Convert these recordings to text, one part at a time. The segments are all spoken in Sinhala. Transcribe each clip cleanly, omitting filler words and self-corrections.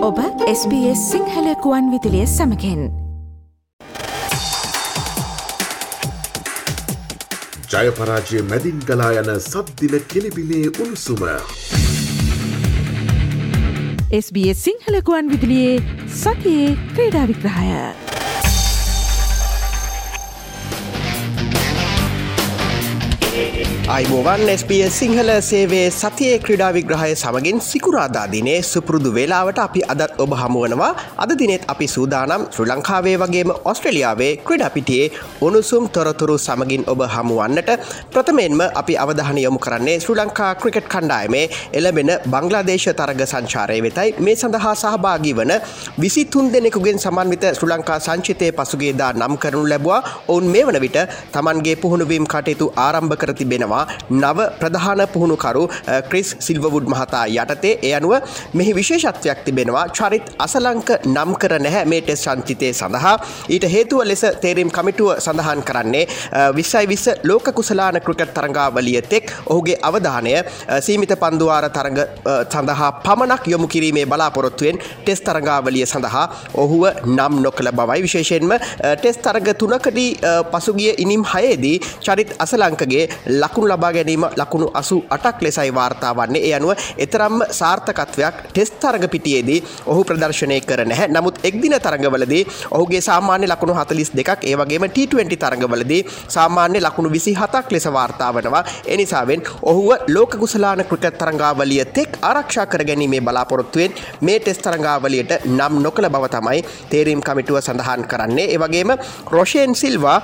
ඔබ SBS සිංහල කුවන් විදුලිය සමගින් ජයපරාජය මැදින් ගලා යන සද්දින කෙලිබිලේ උණුසුම SBS සිංහල කුවන් විදුලියේ සතියේ ක්‍රීඩා විග්‍රහය අයිබෝවන් SBS සිංහල සේවේ සතියේ ක්‍රීඩා විග්‍රහය සමගින් සිකුරාදා දිනේ සුපුරුදු වේලාවට අපි අදත් ඔබ හමුවනවා. අද දිනෙත් අපි සූදානම් ශ්‍රී ලංකාවේ වගේම ඕස්ට්‍රේලියාවේ ක්‍රීඩා පිටියේ උණුසුම් තොරතුරු සමගින් ඔබ හමුවන්නට. ප්‍රථමයෙන්ම අපි අවධානය යොමු කරන්නේ ශ්‍රී ලංකා ක්‍රිකට් කණ්ඩායමේ එළඹෙන බංග්ලාදේශ තරග සංචාරය වෙතයි. මේ සඳහා සහභාගී වන 23 දෙනෙකුගෙන් සමන්විත ශ්‍රී ලංකා සංචිතයේ පසුගියදා නම් කරනු ලැබුවා. ඔවුන් මේ වන විට තමන්ගේ පුහුණුවීම් කටයුතු ආරම්භ කර තිබෙනවා. නව ප්‍රධාන පුහුණුකරු ක්‍රිස් සිල්වවුඩ් මහතා යටතේ. ඒ අනුව මෙහි විශේෂත්වයක් තිබෙනවා. චරිත් අසලංක නම් කර නැහැ මේ ටෙස්ට් සංචිතයේ සඳහා. ඊට හේතුව ලෙස තේරීම් කමිටුව සඳහන් කරන්නේ 2020 ලෝක කුසලාන ක්‍රිකට් තරඟාවලිය තෙක් ඔහුගේ අවධානය සීමිත පන්දුවාර තරඟ සඳහා පමණක් යොමු කිරීමේ බලාපොරොත්තුවෙන් ටෙස්ට් තරඟාවලිය සඳහා ඔහුව නම් නොකළ බවයි. විශේෂයෙන්ම ටෙස්ට් තරඟ තුනකදී පසුගිය ඉනිම් 6දී චරිත් අසලංකගේ ලකුණු ලබා ගැනීම ලකුණු 88ක් ලෙසයි වාර්තා වන්නේ. ඒ අනුව එතරම්ම සාර්ථකත්වයක් ටෙස්ට් තරඟ පිටියේදී ඔහු ප්‍රදර්ශනය කර නැහැ. නමුත් එක්දින තරඟවලදී ඔහුගේ සාමාන්‍ය ලකුණු 42ක්, ඒ වගේම T20 තරඟවලදී සාමාන්‍ය ලකුණු 27ක් ලෙස වාර්තා වනවා. ඒ නිසාවෙන් ඔහුව ලෝක කුසලාන ක්‍රිකට් තරඟාවලිය තෙක් ආරක්ෂා කර ගැනීමේ බලාපොරොත්තුවෙන් මේ ටෙස්ට් තරඟාවලියට නම් නොකළ බව තමයි තේරීම් කමිටුව සඳහන් කරන්නේ. ඒ වගේම රොෂෙන් සිල්වා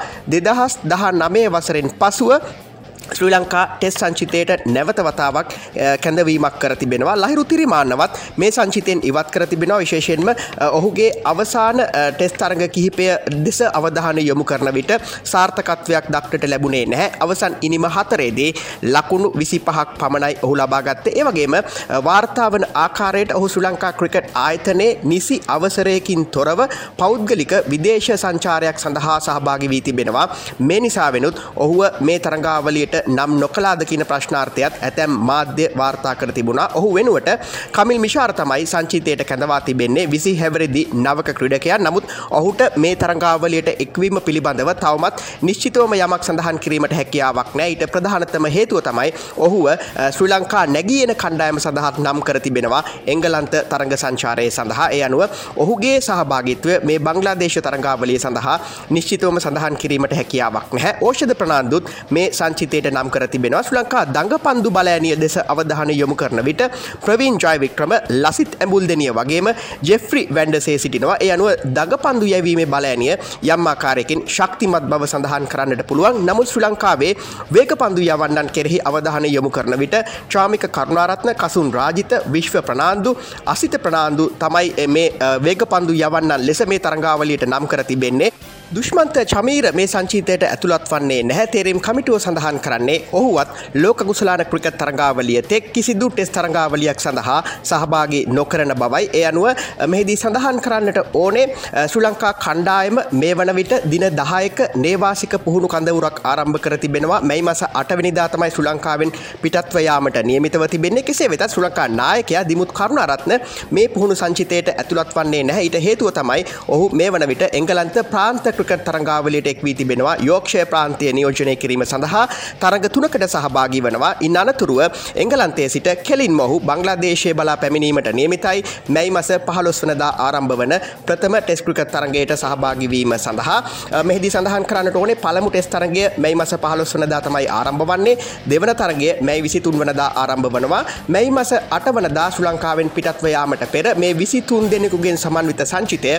2019 වසරෙන් පසුව ශ්‍රී ලංකා ටෙස්ට් සංචිතයට නැවත වතාවක් කැඳවීමක් කර තිබෙනවා. ලහිරු තිරිමාන්නවත් මේ සංචිතයෙන් ඉවත් කර තිබෙනවා. විශේෂයෙන්ම ඔහුගේ අවසාන ටෙස්ට් තරඟ කිහිපය දෙස අවධානය යොමු කරන විට සාර්ථකත්වයක් දක්නට ලැබුණේ නැහැ. අවසන් ඉනිම 4ේදී ලකුණු 25ක් පමණයි ඔහු ලබා ගත්තේ. ඒ වගේම වාර්තා වන ආකාරයට ඔහු ශ්‍රී ලංකා ක්‍රිකට් ආයතනයේ නිසි අවසරයකින් තොරව පෞද්ගලික විදේශ සංචාරයක් සඳහා සහභාගී වී තිබෙනවා. මේ නිසා වෙනුත් ඔහුව මේ තරඟාවලියට නම් නොකලාද කියන ප්‍රශ්නාර්ථයත් ඇතැම් මාධ්‍ය වාර්තා කර තිබුණා. ඔහු වෙනුවට කමිල් මිෂාර තමයි සංචිතයට කැඳවා තිබෙන්නේ. 20 හැවිරිදි නවක ක්‍රීඩකයා. නමුත් ඔහුට මේ තරඟාවලියට එක්වීම පිළිබඳව තවමත් නිශ්චිතවම යමක් සඳහන් කිරීමට හැකියාවක් නැහැ. ඊට ප්‍රධානතම හේතුව තමයි ඔහුව ශ්‍රී ලංකා නැගී එන කණ්ඩායම සඳහා නම් කර තිබෙනවා එංගලන්ත තරඟ සංචාරයේ සඳහා. ඒ අනුව ඔහුගේ සහභාගීත්වය මේ බංග්ලාදේශ තරඟාවලිය සඳහා නිශ්චිතවම සඳහන් කිරීමට හැකියාවක් නැහැ. ඕෂධ ප්‍රනාන්දුත් මේ සංචිතයට නම් කර තිබෙනවා. ශ්‍රී ලංකා දඟපන්දු බලයනිය දෙස අවධානය යොමු කරන විට ප්‍රවීන් ජයවික්‍රම, ලසිත් ඇඹුල්දෙනිය වගේම ජෙෆ්රි වැන්ඩසේ සිටිනවා. ඒ අනුව දඟපන්දු යැවීමේ බලයනිය යම් ආකාරයකින් ශක්තිමත් බව සඳහන් කරන්නට පුළුවන්. නමුත් ශ්‍රී ලංකාවේ වේගපන්දු යවන්නන් කෙරෙහි අවධානය යොමු කරන විට චාමික කරුණාරත්න, කසුන් රාජිත, විශ්ව ප්‍රනාන්දු, අසිත ප්‍රනාන්දු තමයි මේ වේගපන්දු යවන්නන් ලෙස මේ තරඟාවලියට නම් කර තිබෙන්නේ. දුෂ්මන්ත චමීර මේ සංචිතයට ඇතුළත් වන්නේ නැහැ. තේරීම් කමිටුව සඳහන් කරන්නේ ඔහුවත් ලෝක කුසලාන ක්‍රිකට් තරඟාවලිය තෙක් කිසිදු ටෙස්ට් තරඟාවලියක් සඳහා සහභාගී නොකරන බවයි. ඒ අනුව මෙහිදී සඳහන් කරන්නට ඕනේ ශ්‍රී ලංකා කණ්ඩායම මේ වන විට දින 10ක නේවාසික පුහුණු කඳවුරක් ආරම්භ කර තිබෙනවා. මැයි මාස 8 වෙනිදා තමයි ශ්‍රී ලංකාවෙන් පිටත්ව යාමට නියමිතව තිබෙන්නේ. කෙසේ වෙතත් ශ්‍රී ලංකා නායකයා දිමුත් කරුණාරත්න මේ පුහුණු සංචිතයට ඇතුළත් වන්නේ නැහැ. ඊට හේතුව තමයි ඔහු මේ වන විට එංගලන්ත ප්‍රාන්ත ක්‍රිකට් තරඟාවලියට එක් වී තිබෙනවා. යෝක්ෂය ප්‍රාන්තය නියෝජනය කිරීම සඳහා තරඟ 3කට සහභාගී වෙනවා. ඉන් අනතුරුව එංගලන්තයේ සිට කෙලින්ම ඔහු බංග්ලාදේශයේ බලා පැමිණීමට නියමිතයි. මැයි මාස 15 වෙනිදා ආරම්භ වන ප්‍රථම ටෙස්ට් ක්‍රිකට් තරඟයට සහභාගී වීම සඳහා. මෙහිදී සඳහන් කරන්නට ඕනේ පළමු ටෙස්ට් තරඟය මැයි මාස 15 වෙනිදා තමයි ආරම්භ වන්නේ. දෙවන තරඟය මැයි 23 වෙනිදා ආරම්භ වනවා. මැයි මාස 8 වෙනිදා ශ්‍රී ලංකාවෙන් පිටත්ව යාමට පෙර මේ 23 දෙනෙකුගෙන් සමන්විත සංචිතය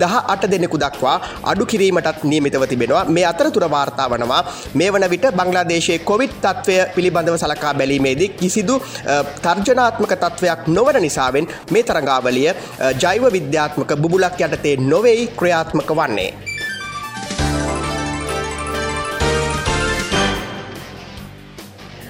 18 දෙනෙකු දක්වා අඩු කිරීමටත් නියමිතව තිබෙනවා. මේ අතරතුර වාර්තා වනවා මේ වන විට බංග්ලාදේශයේ කොවිඩ් තත්ත්වය පිළිබඳව සලකා බැලීමේදී කිසිදු තර්ජනාත්මක තත්ත්වයක් නොවන නිසාවෙන් මේ තරඟාවලිය ජෛව විද්‍යාත්මක බුබුලක් යටතේ නොවේයි ක්‍රියාත්මක වන්නේ.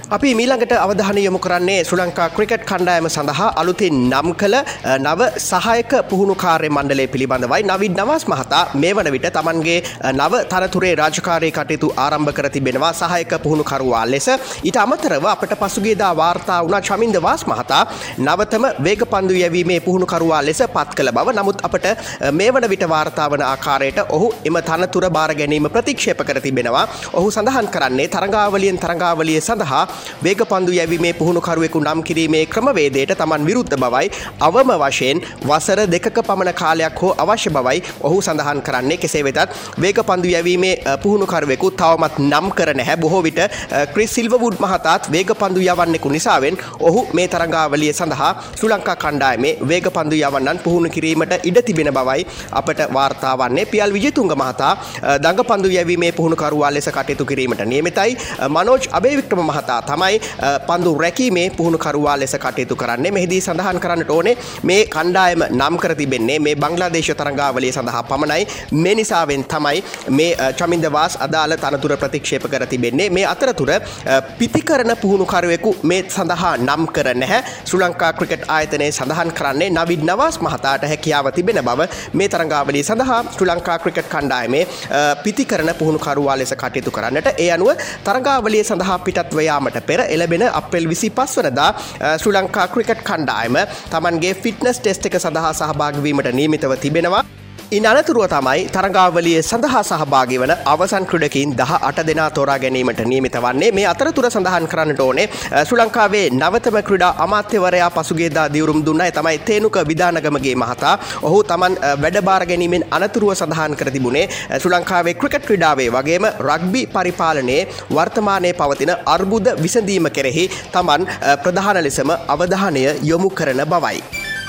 අපි මීළඟට අවධානය යොමු කරන්නේ ශ්‍රී ලංකා ක්‍රිකට් කණ්ඩායම සඳහා අලුතින් නම් කළ නව සහායක පුහුණු කාර්ය මණ්ඩලය පිළිබඳවයි. නවීන් නවාස් මහතා මේ වන විට තමන්ගේ නව තනතුරේ රාජකාරී කටයුතු ආරම්භ කර තිබෙනවා සහායක පුහුණුකරුවා ලෙස. ඊට අමතරව අපට පසුගියදා වාර්තා වුණා චමින්ද වාස් මහතා නවතම වේගපන්දු යැවීමේ පුහුණුකරුවා ලෙස පත් කළ බව. නමුත් අපට මේ වන විට වාර්තා වන ආකාරයට ඔහු එම තනතුර බාර ගැනීම ප්‍රතික්ෂේප කර තිබෙනවා. ඔහු සඳහන් කරන්නේ තරඟාවලියෙන් තරඟාවලිය සඳහා වේගපන්දු යැවීමේ පුහුණුකරුවෙකු නම් කිරීමේ ක්‍රමවේදයට තමන් විරුද්ධ බවයි. අවම වශයෙන් වසර 2ක පමණ කාලයක් හෝ අවශ්‍ය බවයි ඔහු සඳහන් කරන්නේ. කෙසේ වෙතත් වේගපන්දු යැවීමේ පුහුණුකරුවෙකු තවමත් නම් කර නැහැ. බොහෝ විට ක්‍රිස් සිල්වර්වුඩ් මහතාත් වේගපන්දු යවන්නෙකු නිසාවෙන් ඔහු මේ තරඟාවලිය සඳහා ශ්‍රී ලංකා කණ්ඩායමේ වේගපන්දු යවන්නන් පුහුණු කිරීමට ඉඩ තිබෙන බවයි අපට වාර්තා වන්නේ. පියල් විජේතුංග මහතා දඟපන්දු යැවීමේ පුහුණුකරුවා ලෙස කටයුතු කිරීමට නියමිතයි. මනෝජ් අබේවික්‍රම මහතා තමයි පන්දු රැකීමේ පුහුණුකරුවා ලෙස කටයුතු කරන්නේ. මෙහිදී සඳහන් කරන්නට ඕනේ මේ කණ්ඩායම නම් කර තිබෙන්නේ මේ බංග්ලාදේශ තරඟාවලිය සඳහා පමණයි. මේ නිසාවෙන් තමයි මේ චමින්ද වාස් අදාළ තනතුර ප්‍රතික්ෂේප කර තිබෙන්නේ. මේ අතරතුර පිතිකරන පුහුණුකරුවෙකු මේ සඳහා නම් කර නැහැ. ශ්‍රී ලංකා ක්‍රිකට් ආයතනයේ සඳහන් කරන්නේ නවීන් නවාස් මහතාට හැකියාව තිබෙන බව මේ තරඟාවලිය සඳහා ශ්‍රී ලංකා ක්‍රිකට් කණ්ඩායමේ පිතිකරන පුහුණුකරුවා ලෙස කටයුතු කරන්නට. ඒ අනුව තරඟාවලිය සඳහා පිටත්ව යාමට පෙර එළබෙන අප්‍රේල් 25 වනදා ශ්‍රී ලංකා ක්‍රිකට් කණ්ඩායම තමන්ගේ ෆිට්නස් ටෙස්ට් එක සඳහා සහභාගී වීමට නියමිතව තිබෙනවා. ඉන් අනතුරුව තමයි තරඟාවලිය සඳහා සහභාගී වන අවසන් ක්‍රීඩකයින් 18 දෙනා තෝරා ගැනීමට නියමිත වන්නේ. මේ අතරතුර සඳහන් කරන්නට ඕනේ ශ්‍රී ලංකාවේ නවතම ක්‍රීඩා අමාත්‍යවරයා පසුගියදා දිවුරුම් දුන්නා. ඒ තමයි තේනුක විදානගමගේ මහතා. ඔහු තමන් වැඩබාර ගැනීමෙන් අනතුරුව සඳහන් කර තිබුණේ ශ්‍රී ලංකාවේ ක්‍රිකට් ක්‍රීඩාවේ වගේම රග්බි පරිපාලනයේ වර්තමානයේ පවතින අර්බුද විසඳීම කෙරෙහි තමන් ප්‍රධාන ලෙසම අවධානය යොමු කරන බවයි.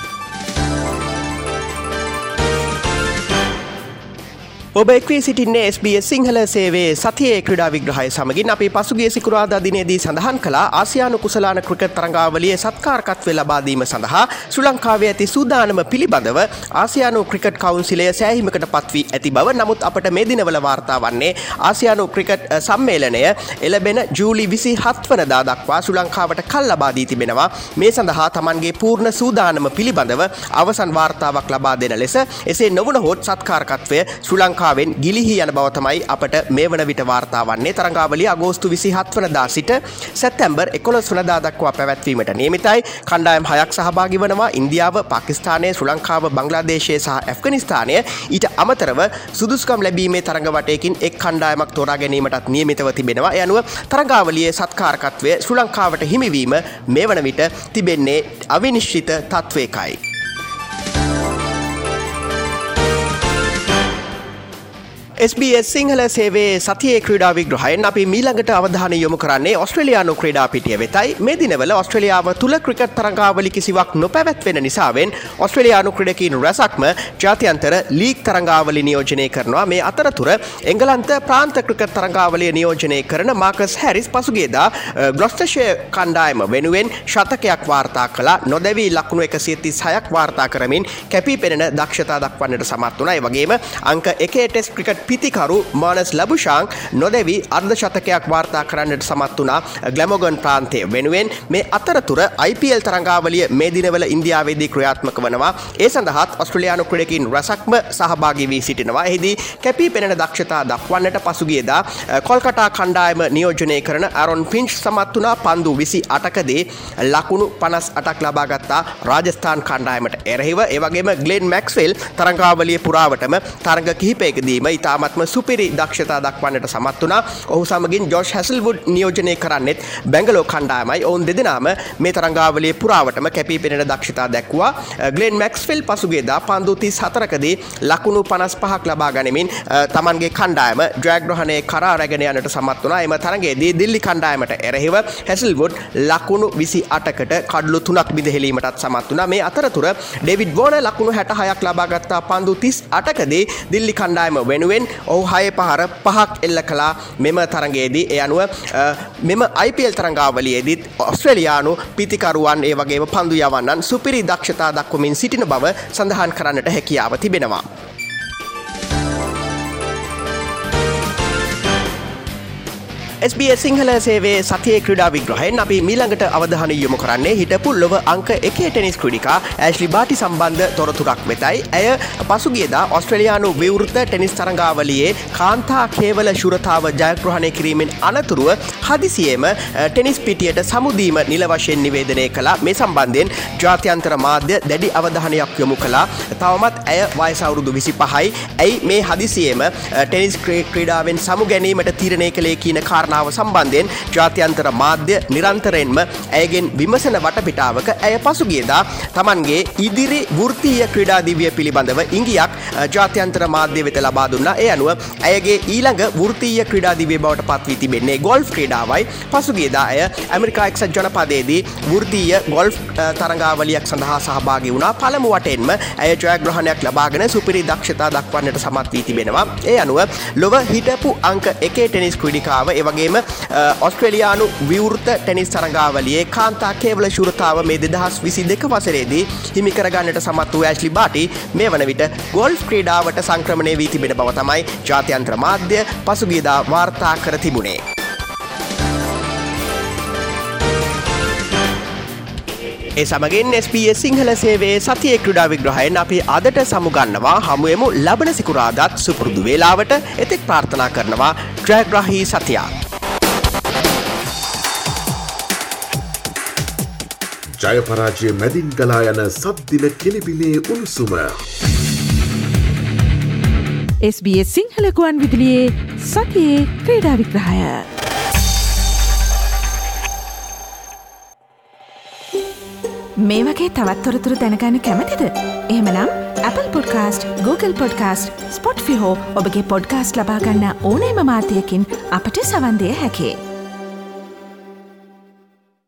ඔබ එක්වී සිටින්නේ SBS සිංහල සේවයේ සතියේ ක්‍රීඩා විග්‍රහය සමගින්. අපි පසුගිය සිකුරාදා දිනේදී සඳහන් කළා ආසියානු කුසලාන ක්‍රිකට් තරඟාවලියේ සත්කාරකත්වය ලබා දීම සඳහා ශ්‍රී ලංකාවේ ඇති සූදානම පිළිබඳව ආසියානු ක්‍රිකට් කවුන්සිලය සෑහීමකට පත්වී ඇති බව. නමුත් අපට මේ දිනවල වාර්තා වන්නේ ආසියානු ක්‍රිකට් සම්මේලනය එළබෙන ජූලි 27 වනදා දක්වා ශ්‍රී ලංකාවට කල් ලබා දී තිබෙනවා. මේ සඳහා තමන්ගේ පූර්ණ සූදානම පිළිබඳව අවසන් වාර්තාවක් ලබා දෙන ලෙස. එසේ නොවුනහොත් සත්කාරකත්වය ශ්‍රී ලංකාවෙන් ගිලිහි යන බව තමයි අපට මේ වන විට වාර්තා වන්නේ. තරඟාවලිය අගෝස්තු 27 වනදා සිට සැප්තැම්බර් 11 වනදා දක්වා පැවැත්වීමට නියමිතයි. කණ්ඩායම් 6ක් සහභාගී වනවා. ඉන්දියාව, පාකිස්තානය, ශ්‍රී ලංකාව, බංග්ලාදේශය සහ ඇෆ්ගනිස්තානය. ඊට අමතරව සුදුසුකම් ලැබීමේ තරඟ වටයකින් එක් කණ්ඩායමක් තෝරා ගැනීමටත් නියමිතව තිබෙනවා. ඒ අනුව තරඟාවලියේ සත්කාරකත්වය ශ්‍රී ලංකාවට හිමිවීම මේ වන විට තිබෙන්නේ අවිනිශ්චිත තත්වයකයි. SBS සිංහල සේවයේ සතියේ ක්‍රීඩා විග්‍රහයෙන් අපි මීළඟට අවධානය යොමු කරන්නේ ඔස්ට්‍රේලියානු ක්‍රීඩා පිටිය වෙතයි. මේ දිනවල ඔස්ට්‍රේලියාව තුල ක්‍රිකට් තරඟාවලි කිසිවක් නොපැවැත්වෙන නිසාවෙන් ඔස්ට්‍රේලියානු ක්‍රීඩකීන් රැසක්ම ජාත්‍යන්තර ලීග් තරඟාවලි නියෝජනය කරනවා. මේ අතරතුර එංගලන්ත ප්‍රාන්ත ක්‍රිකට් තරඟාවලිය නියෝජනය කරන මාකස් හැරිස් පසුගියදා ග්ලොස්ටර්ෂයර් කණ්ඩායම වෙනුවෙන් ශතකයක් වාර්තා කළා. නොදැවී ලකුණු 136ක් වාර්තා කරමින් කැපී පෙනෙන දක්ෂතා දක්වන්නට සමත් වුණා. ඒ වගේම අංක 1 ටෙස්ට් ක්‍රිකට් පිතිකරු මානස් ලබුෂාන් නොදැවී අර්ධ ශතකයක් වාර්තා කරන්නට සමත් වුණා ග්ලැමොගන් ප්‍රාන්තය වෙනුවෙන්. මේ අතරතුර IPL තරඟාවලිය මේ දිනවල ඉන්දියාවේදී ක්‍රියාත්මක වනවා. ඒ සඳහාත් ඔස්ට්‍රේලියානු ක්‍රීඩකීන් රැසක්ම සහභාගී වී සිටිනවා. එහිදී කැපී පෙනෙන දක්ෂතා දක්වන්නට පසුගියදා කොල්කටා කණ්ඩායම නියෝජනය කරන ආරොන් ෆින්ච් සමත් වුණා. පන්දු 28කදී ලකුණු 58ක් ලබා ගත්තා රාජස්ථාන් කණ්ඩායමට එරෙහිව. ඒ වගේම ග්ලෙන් මැක්ස්වෙල් තරඟාවලිය පුරාවටම තරඟ කිහිපයකදීම ඉතාමත්ම සුපිරි දක්ෂතා දක්වන්නට සමත් වුණා. ඔහු සමගින් ජෝෂ් හැසල්වුඩ් නියෝජනය කරන්නෙත් බැංගලෝර් කණ්ඩායමයි. ඔවුන් දෙදෙනාම මේ තරඟාවලියේ පුරාවටම කැපී පෙනෙන දක්ෂතා දැක්වුවා. ග්ලෙන් මැක්ස්වෙල් පසුගියදා පන්දු 34කදී ලකුණු 55ක් ලබා ගනිමින් තමන්ගේ කණ්ඩායම ජයග්‍රහණය කරා රැගෙන යන්නට සමත් වුණා. එම තරඟයේදී දිල්ලි කණ්ඩායමට එරෙහිව හැසල්වුඩ් ලකුණු 28කට කඩලු 3ක් බිඳහෙලීමටත් සමත් වුණා. මේ අතරතුර ඩේවිඩ් වෝනර් ලකුණු 66ක් ලබා ගත්තා. පන්දු 38කදී දිල්ලි කණ්ඩායම වෙනුවෙන් ඔහු 6 පහර 5ක් එල්ල කළා මෙම තරඟයේදී. ඒ අනුව මෙම IPL තරඟාවලියේදීත් ඔස්ට්‍රේලියානු පිතිකරුවන් ඒ වගේම පන්දු යවන්නන් සුපිරි දක්ෂතා දක්වමින් සිටින බව සඳහන් කරන්නට හැකියාව තිබෙනවා. SBS සිංහල සේවයේ සතියේ ක්‍රීඩා විග්‍රහයෙන් අපි මීළඟට අවධානය යොමු කරන්නේ හිටපු ලොව අංක 1 ටෙනිස් ක්‍රීඩිකා ඇෂ්ලි බාටි සම්බන්ධ තොරතුරක් වෙතයි. ඇය පසුගියදා ඕස්ට්‍රේලියානු විවෘත ටෙනිස් තරඟාවලියේ කාන්තා කේවල ශූරතාව ජයග්‍රහණය කිරීමෙන් අනතුරුව හදිසියේම ටෙනිස් පිටියට සමුදීම නිල වශයෙන් නිවේදනය කළා. මේ සම්බන්ධයෙන් ජාත්‍යන්තර මාධ්‍ය දැඩි අවධානයක් යොමු කළා. තවමත් ඇය වයස අවුරුදු 25යි. ඇයි මේ හදිසියේම ටෙනිස් ක්‍රීඩාවෙන් සමු ගැනීමට තීරණය කළේ කියන කාරණාව සම්බන්ධයෙන් ජාත්‍යන්තර මාධ්‍ය නිරන්තරයෙන්ම ඇයගෙන් විමසන වටපිටාවක ඇය පසුගියදා තමන්ගේ ඉදිරි වෘත්තීය ක්‍රීඩා දිවිය පිළිබඳව ඉඟියක් ජාත්‍යන්තර මාධ්‍ය වෙත ලබා දුන්නා. ඒ අනුව ඇයගේ ඊළඟ වෘත්තීය ක්‍රීඩා දිවිය බවට පත් වී තිබෙන්නේ ගෝල්ෆ් ක්‍රීඩාවයි. පසුගියදා ඇය ඇමරිකා එක්සත් ජනපදයේදී වෘත්තීය ගෝල්ෆ් තරඟාවලියක් සඳහා සහභාගී වුණා. පළමු වටෙන්ම ඇය ජයග්‍රහණයක් ලබාගෙන සුපිරි දක්ෂතා දක්වන්නට සමත් වී තිබෙනවා. ඒ අනුව ලොව හිටපු අංක 1 ටෙනිස් ක්‍රීඩිකාව එවැගේම ඕස්ට්‍රේලියානු විවෘත ටෙනිස් තරඟාවලියේ කාන්තා කේවල ශූරතාව මේ 2022 වසරේදී හිමි කරගන්නට සමත් වූ ඇෂ්ලි බාටි මේ වන විට ගෝල්ෆ් ක්‍රීඩාවට සංක්‍රමණය වී තිබෙන බව තමයි ජාත්‍යන්තර මාධ්‍ය පසුගියදා වාර්තා කර තිබුණේ. ඒ සමගින් SBS සිංහල සේවයේ සතියේ ක්‍රීඩා විග්‍රහයෙන් අපි අදට සමුගන්නවා. හමුවෙමු ලබන සිකුරාදාත් සුපුරුදු වේලාවට. එතෙක් ප්‍රාර්ථනා කරනවා ජයග්‍රාහී සතියක්. ජය පරාජය මැදින් ගලා යන සද්දින කෙලිබිලේ උණුසුම. SBS සිංහල ගුවන් විදුලියේ සතියේ ක්‍රීඩා විග්‍රහය. මේ වගේ තවත් තොරතුරු දැනගන්න කැමතිද? එහෙමනම් Apple Podcast, Google Podcast, Spotify හෝ ඔබගේ පොඩ්කාස්ට් ලබා ගන්න ඕනෑම මාධ්‍යයකින් අපට සවන් දෙය හැකියි.